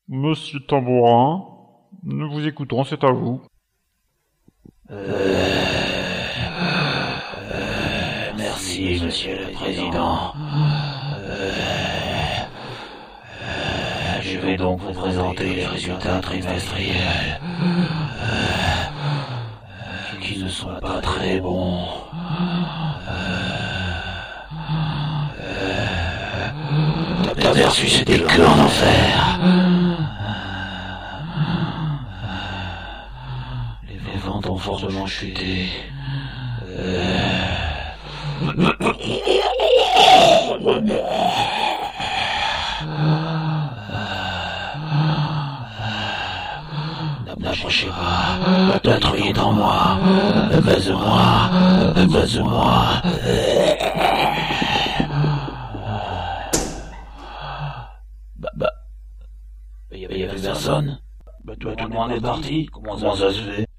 Monsieur Tambourin, nous vous écoutons, c'est à vous. Merci, monsieur le président. Je vais donc vous présenter les résultats trimestriels, qui ne sont pas très bons. T'as perçu cet éclat en enfer. Les ventes ont fortement chuté. N'approchez pas, la trouille est en moi, baise-moi, baise-moi. Il y avait personne. Tout le monde est parti, comment ça se fait?